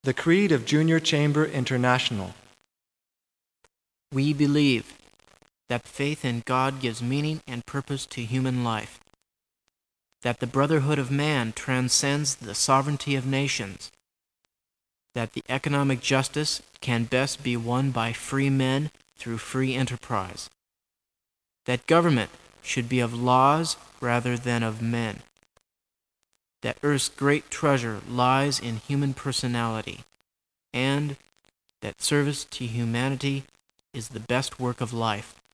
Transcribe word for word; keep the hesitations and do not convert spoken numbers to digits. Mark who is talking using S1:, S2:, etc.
S1: The Creed of Junior Chamber International.
S2: We believe that faith in God gives meaning and purpose to human life, that the brotherhood of man transcends the sovereignty of nations, that the economic justice can best be won by free men through free enterprise, that government should be of laws rather than of men, that earth's great treasure lies in human personality, and that service to humanity is the best work of life.